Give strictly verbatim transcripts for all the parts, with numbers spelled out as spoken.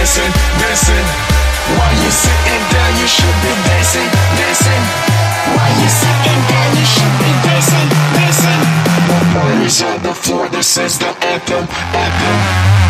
dancing, dancing. While you sitting down, you should be dancing, dancing. While you sitting down, you should be dancing, dancing. The party's on the floor, this is the anthem, anthem.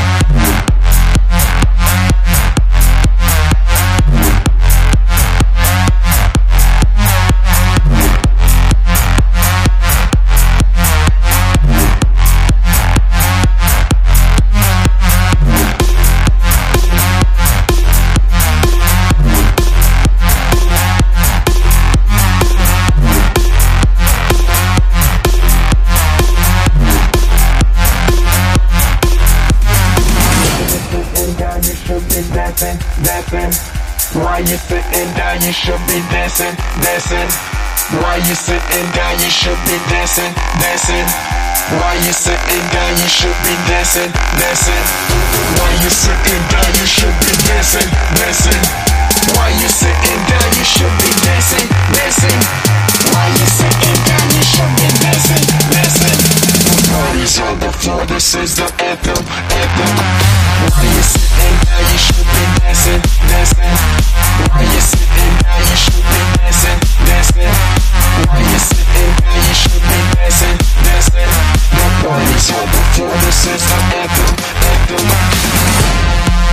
Dancing, dancing. While you sitting down, you should be dancing, dancing. While you sitting down, you should be dancing, dancing. While you sitting down, you should be dancing, dancing. While you sitting down, you should be dancing, dancing. While you sitting down, you should be dancing, dancing. While you sitting down, you should be dancing, dancing. The party's on the floor, this is the anthem, anthem. While you sitting down, you should be dancing, dancing. While you sitting down, you should be dancing, dancing. While you sitting down, you should be dancing, dancing. The party's on the floor, this is the anthem, anthem.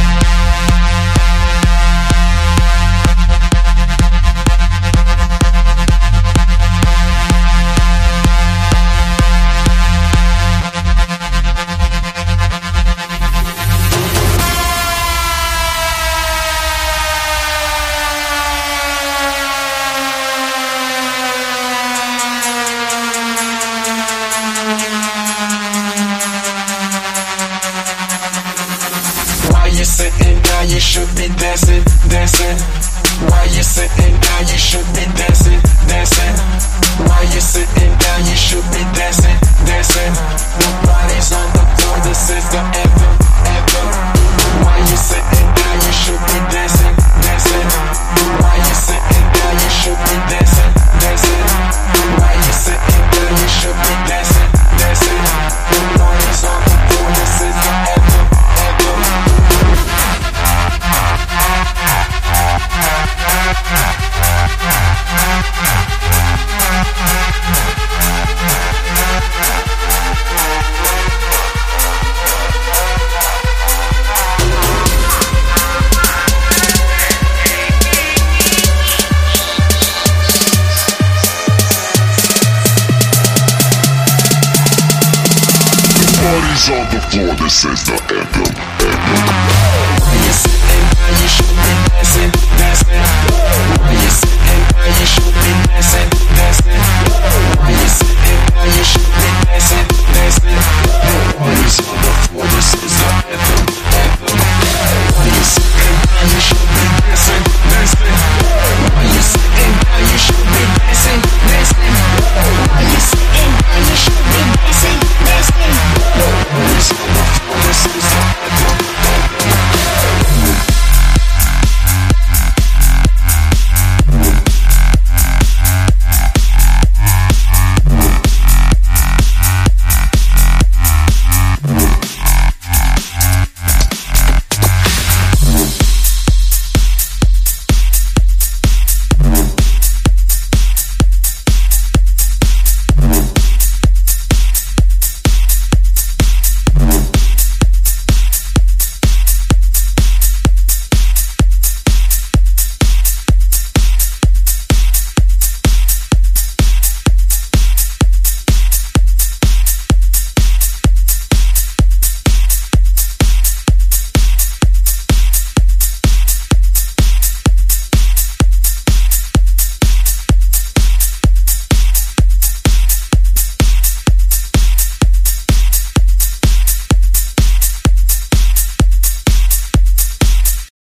You sitting down, you should be dancing, dancing. While you sitting down, you should be dancing, dancing. While you sitting down, you should be dancing, dancing. The party's on the floor, this is the anthem, anthem. While you sitting down, you should be dancing, dancing. While you sitting down, you should be dancing, dancing. While you sitting down, you should be dancing, dancing. The party's on the floor, this is the anthem, anthem. Party's on the floor, this is the anthem, anthem. While you sitting down, you should be dancing, dancing. While you sitting down, you should be dancing, dancing.